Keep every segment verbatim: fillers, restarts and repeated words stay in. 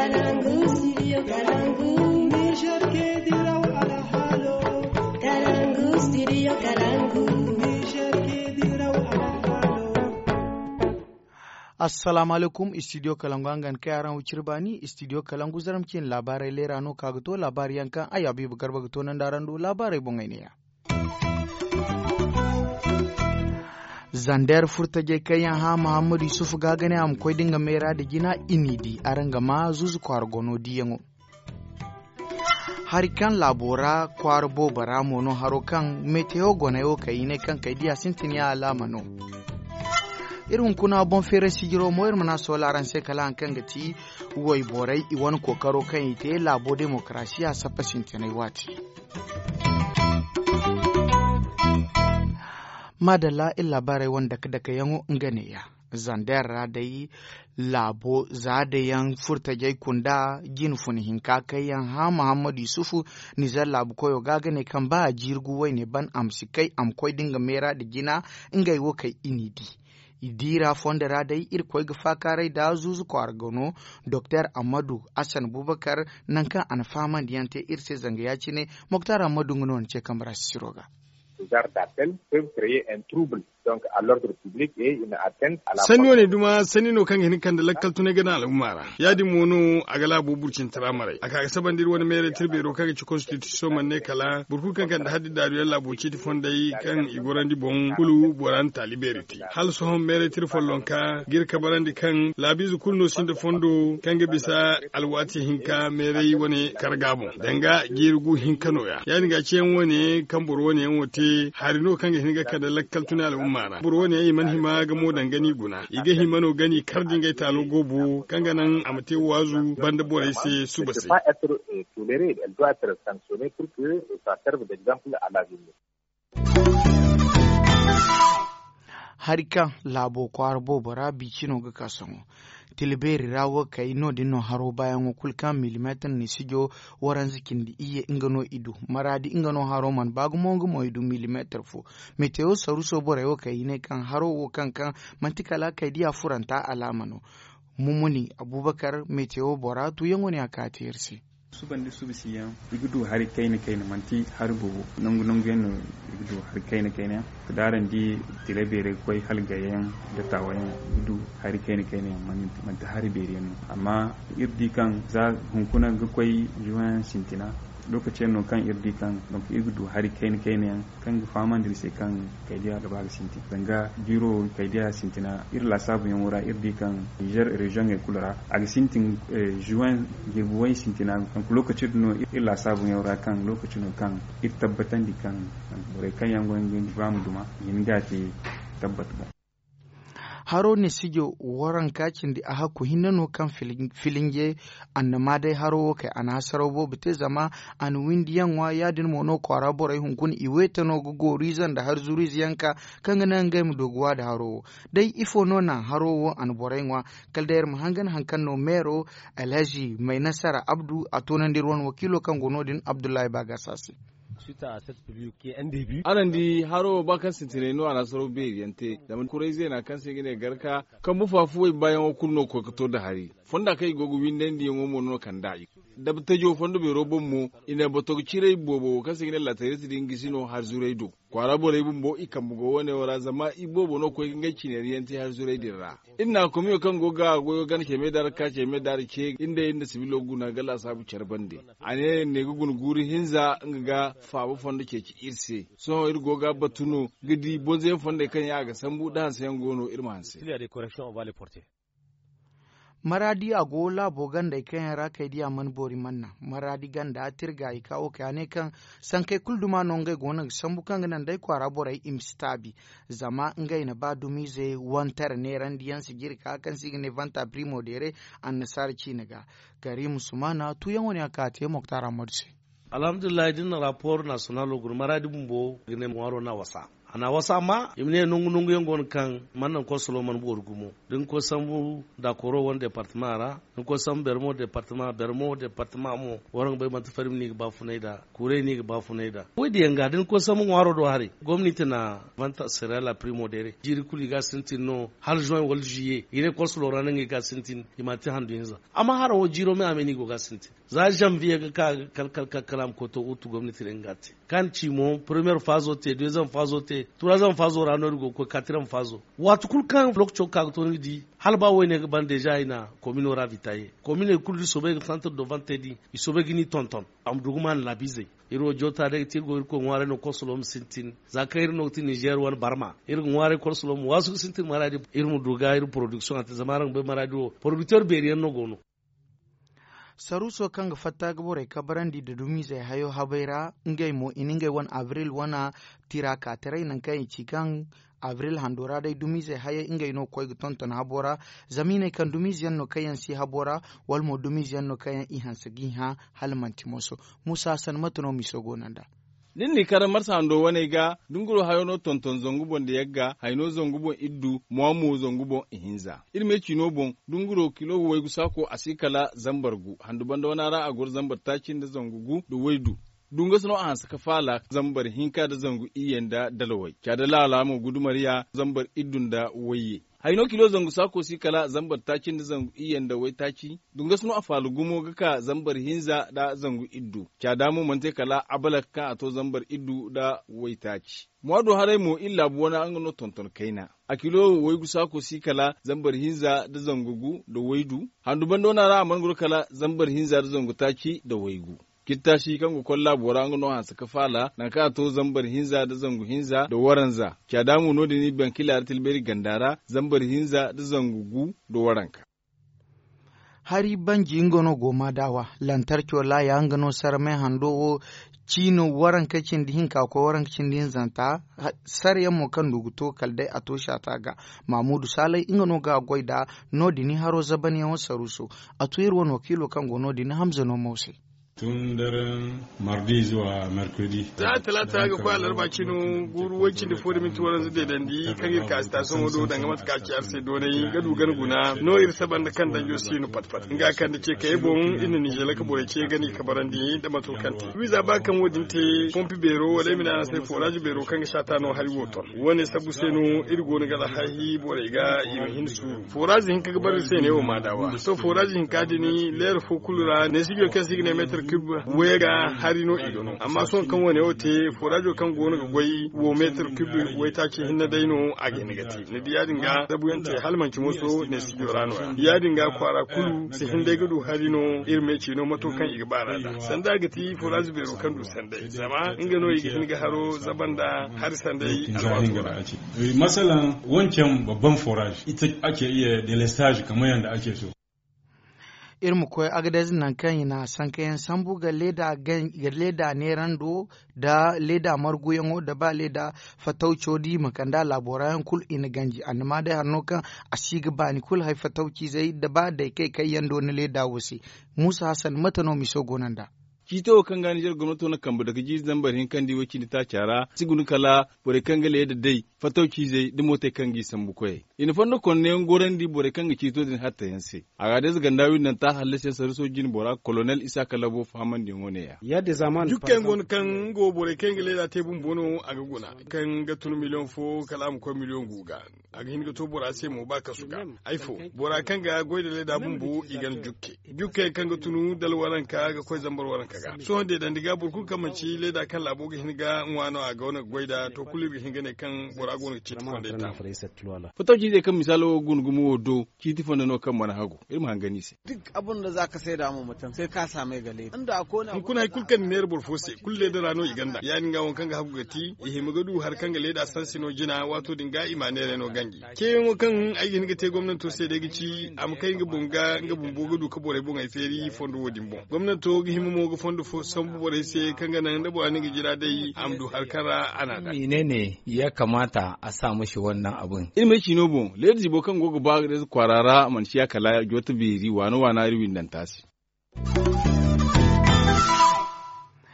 Kalangu, studio Kalangu. Niger ke diraw ala halo. Kalangu, studio Kalangu. Niger ke diraw ala halo. Assalamu alaikum, studio Kalangu angan kayaran wucir bani, studio Kalangu zaramkin labarai lera no kagato labari yankan ayabi bugar bagato nan darandu labarai bongainiya. Zandar furtage kayan ha Muhammadu Yusuf gagane am koy dinga mera da gina inidi aranga ma zuzu kwar gono diyango. Harikan labora kwar bobara mono harokan meteo gona yo kayine kan kai dia sintiniya alama no. Irin kuna bon fere sigiro moyar mana solaran sai kala kan gati wai borai iwan kokaro kan ite labo demokrasiya sapa sintinai wati. Madalla in labarai wanda daga yango ngane ya zandar da yi labo za da yan furta jai kunda gin funihin kakayan ha Muhammadu Yusufu nizar labu koyo gagane kan ba jirgu wai ne ban amsikai amkoi dinga mera da gina ingai wo kai inidi idira fondara dai irkoi gafa karai da zuzu kwar gano Dr. Amadu Hassan Bubakar nan kan an fama diyante irse zanga ya ci ne Muktar Amadu ngonon ce kamar siroga. Les arts d'appel peuvent créer un trouble donc à l'ordre public et une atteinte à la sani woni duma sani no kan hin kan da lakkal tune gana al'ummara yadi mono agala buburcin tramare aka sabandir wani mere tirbe ro kaga ci constitution man ne kala burku kan kan da haddi da yalla boci ti fondai kan igorandi bon kulu boran taliberity hal so hon mere tir follonka girka barandi kan labizu kulno sinde fondo kanga bisa alwati hinka mere woni kargabo danga girgu hinkano ya yani ga cen woni kan buru woni wote harino kanga hinga kan da lakkal tune al'umma mara buru ne yi man hima ga modan gani guna iga himano gani kardin gai talo gobu kanga nan amate wazu banda bore sai su basai pas être tolérée, elle doit être sanctionnée pour que ça serve d'exemple à l'avenir. Harika labo kwar bobara bicino ga kasamo tilberi rawo kai no dinno haro bayan kulkan milimeter ni sijo waran zikin di iye ingano idu maradi ingano haro man bagu mongu mo idu milimeter fu meteo saruso bore yo kai ne kan haro wo kan kan mantikala kai dia furanta alamano mumuni Abubakar meteo bora tu yango ne akatirsi subandi subisiyan igudu hari kayne kayne manti harbo nangu nangu yeno igudu hari kayne kayne kadaran di tilebere koy halgayen da tawayen igudu hari kayne kayne man man hari beriyan amma irdi kan za hunkuna ga koy juwan sintina lokacin no kan irdi kan donc igudu hari kayne kayne kan ga faman dirse kan kaydiya da baga sinti danga biro kaydiya sintina irla sabu yan wura irdi kan Niger region e kulara ag sintin juwan girbuwai sintina lokacin no illa sabun yaura kan lokacin no kan it tabbatan di kan bore kan yangon gin bamu duma yin gati tabbat ba haro ne sijo waran kakin di aha ku hinano kan filinge annama dai haro kai ana sarobo bite zama an windiyan wa yadin mono kwara borai hunkun iweta no go reason da har zuri ziyanka kan nan ga mu doguwa da haro dai ifo no na haro wo an borai wa kaldayar mu hangan hankan no mero alhaji mai nasara abdu a tonan dirwan wakilo kan gonodin abdullahi bagasasi suite à cette pluie qui est un début. Alandi haro bakan sintine no ana soro be yante da mun kurai zai na kan sai gine garka kan mufafu bayan okunno ko kato da hari fonda kai gogu winden di ngomo no kan dai da btajo fondo be robon mu ina boto cire bobo kan sai gine la tare sidin gisino har zurai do kwara bore bumbo ikan bugo wane wara zama ibobo no ko ngai cineri yante har zurai dirra ina komiyo kan goga goyo gan ke me dar ka ce me dar ke inda inda sibilo guna gala sabu charbande ane ne gugun guri hinza nga fabu fonda ke ci irse so irgo ga batuno gidi bonze fonda kan ya ga sambu dan sayan gono irmanse il y a des corrections on va les porter. Maradi a gola bogan da kan yara kai dia man bori manna maradi ganda atirga i kawo kane kan san kai kulduma non gai gona sambu kan nan dai kwara borai imstabi zama ngai na ba dumize wantar ne randiyan sigirka kan signe vanta primo dere an nasar cinaga gari musumana tu yan wani aka te Muktar Ahmad. Alhamdulillah din rapport national gur maradi bumbo gine mwaro na wasa ana wasa ma imne nungu nungu yangon kan mannan ko Solomon bor gumo din ko sambu da koro won departement ra din ko sam bermo departement bermo departement mo woran be mat farim ni ba funaida kure ni ba funaida wodi yanga din ko sam waro do hari gomnati na vanta serala primo dere jiri kuli ga sintin no hal juin wal juillet ire ko Solomon ngi ga sintin imati handu yinza amma har wo jiro me ameni go ga sintin za janvier ka kal kal kalam ko to utu gomnati ngati kan ci mo première phase te deuxième phase te troisième phase rano go ko quatrième phase watu kul kan lokcho ka to di halba wone ban deja ina commune ravitaye commune kul sobe centre de vente di isobe gini tonton am duguman labize iro jota de tirgo ko ngware no kosolom sintin zakayir no ti Niger wan barma ir ngware kosolom wasu sintin maradi ir mu duga ir production at zamaran be maradi producteur be rien no gono saruso kanga fatta gbore kabarandi da dumi zai hayo habaira ngai mo iningai wan avril wana tiraka terai nan kai cikan avril handora dai dumi zai haye ingai no koy tonton habora zamine kan dumi zianno kayan si habora wal mo dumi zianno kayan ihan sagi ha halmanti moso musa san matono misogo nanda nin ni karan marsa ando wane ga dunguro hayono tonton zongubon da yagga hayno zongubon iddu muamu zongubon ihinza irme chino bon dunguro kilo way gusako asikala zambargu handu banda wana ra agor zambar takin da zongugu da waidu dunga suno an saka fala zambar hinka da zangu iyenda dalawai kada lala mu gudumariya zambar iddun da waye hayno kilo zangu sako si kala zambar takin da zangu iyan da wai taki dunga suno afalu gumo gaka zambar hinza da zangu iddu kya damu mante kala abalaka ato zambar iddu da wai taki mwado harai mo illa buwana an no tonton kaina a kilo wai gusa ko si kala zambar hinza da zangugu da waidu handu bando na ra manguro kala zambar hinza da zangu taki da waigu kitta shi kan go kolla bora ngono han saka fala na ka to zambar hinza da zangu hinza da waranza kya damu no da ni ban kila tilberi gandara zambar hinza da zangugu da waranka hari banji ngono goma dawa lantarki wala ya ngano sarme hando chino waran kacin dihin ka ko waran kacin dihin zanta sar yammo kan duguto kalde ato shata ga mamudu salai ingano ga goida no dini haro zabani yawan saruso ato yirwan wakilo kan gono dini hamza no mose tun daren mardi zuwa mercredi za talata ga kwalar bakinu guru wancin da fodi minti waran zai dandi kan ir ka station wado danga mata kaci arse donai gadu guna no ir saban da kan danjo sinu patpat nga kan da ke kai bon ina ni jela ka bore ce gani ka barandi da mato kanti wiza ba kan wodin te pompi bero wala mina sai forage bero kan ga shata no hari woto wani sabu senu ir gona ga hahi bore ga yin hinsu forage hin ka ga bar sai ne o madawa so forage hin ka dini ler fo kulura ne sigo kan signe meter cube wega harino idono amma son kan wani ote forajo kan gona ga goyi wo meter cube wai ta ce hinna daino a ga negati ne diya dinga dabuyante halman ki muso ne sigo rano ya dinga kwara kulu se hinde gudu harino irme ci no mato kan igbara da sanda gati forajo bero kan du sandai zama ingano yi hinga haro zabanda har sandai alwatora masalan wancan babban forage ita ake iya delestage kamar yanda ake so irmu koy agdaz nan kan yana san kayan sambu ga leda gan ga leda ne rando da leda marguyan da ba leda fatauci di makanda laborayan kul in ganji annama da hanno kan asiga bani kul hay fatauci zai da ba da kai kai yando na leda wasi Musa Hassan matano miso gonanda kito kan gani jar gwamnato na kambu daga jiz zambar hin kan diwo kini ta cara sigunu kala bore kan gale da dai fatauki zai dimo te kan gi sambu koy in fondo kon ne ngoran di bore kan gi kito din hatta yanse aga des gandawin nan ta halle sarso jin bora colonel Isa Kalabo faman di ngone ya ya de zaman dukkan gon kan go bore kan gale da te bun bono aga guna kan ga tun miliyon fo kalam ko miliyon guga aga hin ga to bora sai mu baka suka aifo bora kan ga goide le da bun bu igan jukke jukke kan ga tunu dalwaran ka ga koy zambar waran so de dan diga burku kamanci le da kan labo ga hinga nwano a ga wona goida to kuli bi hinga ne kan borago ne citi fonde ta foto ji de kan misalo gungumu wodo citi fonde no kan mana hago ilmu hangani se duk abun da zaka sai da mu mutum sai ka same gale inda ko na kuna kulkan ne rbur fose kulle da rano iganda ya dinga won kan ga hago gati e himagadu har kan ga le da sansino jina wato dinga imane no gangi ke mo kan ai hinga te gwamnati sai da gici am kai ga bunga ga bumbo gudu ka bore bunga feri fondo wodin bon gwamnati ga himu mo fondo fo sambu bore sai kanga nan da bani ga jira dai amdu harkara ana da menene ya kamata a sa mishi wannan abun ilmi kino bon lezi bo kan gogo ba da kwarara man shi kala jota biri wano wana riwin dan tasi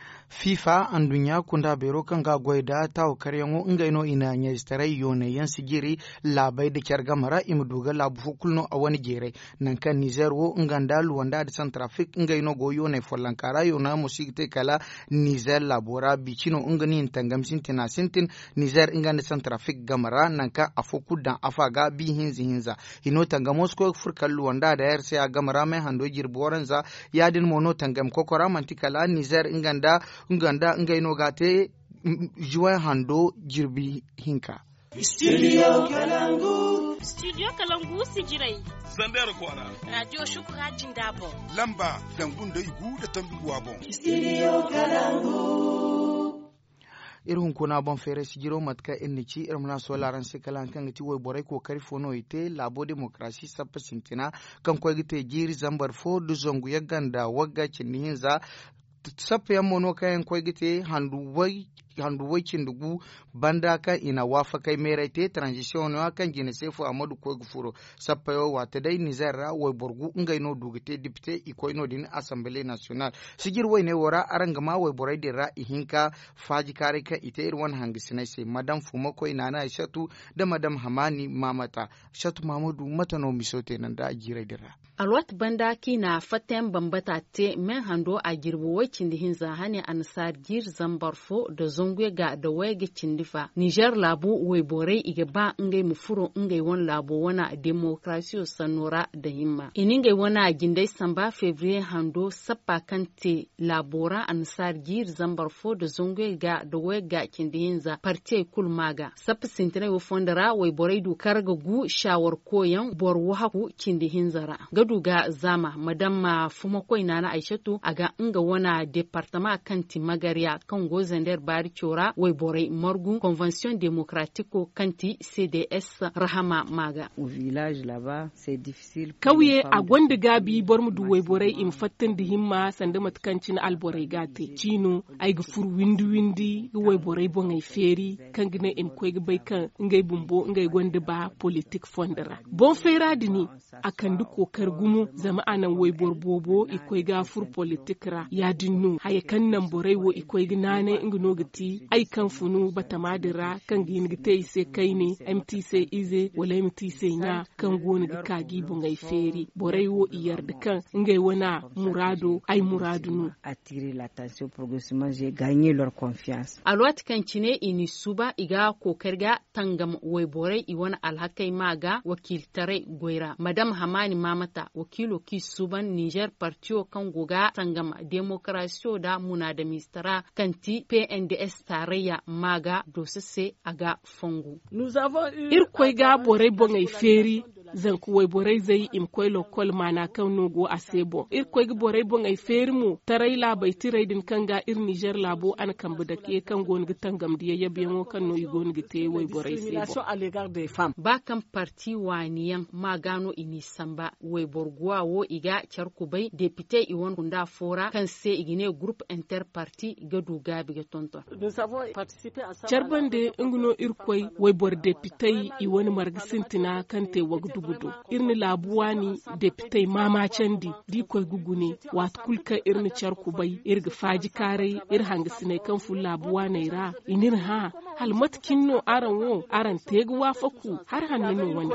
FIFA an dunya kunda bero kan ga goida tawo karyango ngaino ina nya starai yone yan sigiri labai da kyar gamara imduga labu fukulno a wani gere nan kan Niger wo nganda luwanda da Centrafrique ngaino go yone folankara yona musikte kala Niger labora bikino ngani tangam sintina sintin Niger nganda Centrafrique gamara nan ka afoku dan afaga bi hinzi hinza hino tangam Moscow furkal luwanda da R C A gamara mai hando jirboranza yadin mono tangam kokora mantikala Niger nganda nganda ngaino gate juwa hando jirbi hinka. Studio Kalangu. Studio Kalangu sijirai. Zandar kwana. Radio Shukura Jindabo. Lamba dangun da igu da tambuwa bon. Studio Kalangu. Irin kuna bon fere sigiro matka innici irin na so laran se kalan kan ti woy boray ko kari fono ite labo demokrasi sappa sintina kan ko gite jiri zambar fo du zongu yaganda wagga cinninza sappa yamono kayan ko gite handu wai handu wakin dugu banda kan ina wafa kai mere te transition wa kan gine sefu amadu ko gufuro sappa yo wata dai nizara woy borgu ngai no dugite dipte iko ino din assemblée nationale sigir woy ne wora arangama woy boray de ra ihinka faji kare ka ite irwan hangisine se madam fuma ko ina na shatu da madam hamani mamata shatu mamudu matano misote nan da ajirai dira alwat banda kina faten bambata te men hando a girbo wacin da hinza hani ansar gir zambarfo da zongwe ga da wege cindifa Niger labo we bore iga ba ngai mufuro ngai won labo wana demokrasiyo sanora da himma iningai wana gindai samba fevrier hando sappa kante labora ansar gir zambarfo da zongwe ga da wega cindihinza parte kulmaga sappa sintire wo fondara we bore du karga gu shawar koyan bor wahaku cindihinzara gadu ga zama madam fuma koi nana Aishatu aga nga wana departement kanti magaria kan gozender bari chora way boray morgu convention démocratique kanti C D S rahama maga au village là-bas c'est difficile kawiye a gonda gabi bormu du way boray im fatten di himma sande matkancin alboray gate chino ay gu fur windi windi way boray bo ngay feri kangine im koy bay kan ngay bumbo ngay gonda ba politique fondera bon feradini akan du kokar gumu zama anan wai borbobo ikoi gafur politikra ya dinnu haye kan nan borai wo ikoi ginane ingino giti ai kan funu bata madira kan gin gite se kai ne M T C ize wala M T C nya kan goni ga kagi bungai feri borai wo iyar da kan ngai wana murado ai muradunu attirer l'attention progressivement j'ai gagné leur confiance alwat kan cine ini suba iga kokarga tangam wai borai iwana alhakai maga wakil tare goira madam hamani mamata wakilo ki suban Niger partio kan goga tangam demokrasiyo da muna da mistara kanti P N D S tarayya maga dosisse aga fongu irkoi ga borai bongai feri zan kuwai borai zai im koi lokol mana kan nogo a sebo irkoi ga borai bongai feri mu tarai labai tirai din kanga ir Niger labo an kan da ke kan gon ga tangam diya yabe ngo kan no igon ga te wai borai sebo ba kan parti waniyan magano ini samba wai borguwa wo iga charkubai député iwon kunda fora kan se igine groupe interparti ga duga biga tonton charbande nguno irkoi wai bor député iwon margisintina kan te wagdugudo irni labuwani député mama chandi di koy gugune wat kulka irni charkubai irga faji kare ir hangisine kan fu labuwana ira inir ha hal matkinno aran wo aran tegu wafaku har hannu wani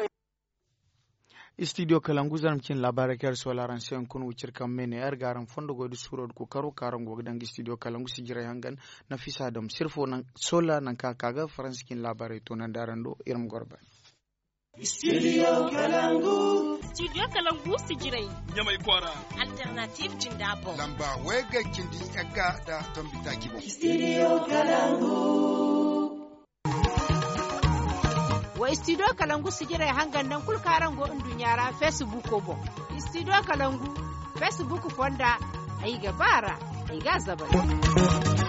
studio kalangu zanamcin labarai kyar so laran sai kun wucir kan mene yar garan fondo go du suro ko karo karan go dan studio kalangu si jira hangan nafisa dam sirfo nan sola nan ka kaga franskin labarai to nan darando iram gorba studio kalangu studio kalangu si jira nyamai kwara alternative jindabo lamba wega kindi ega da tombita kibo studio kalangu wa studio kalangu sigira hangan nan kulkaran go indunyara Facebook ko bo studio kalangu Facebook fonda ai gabara ai ga zabari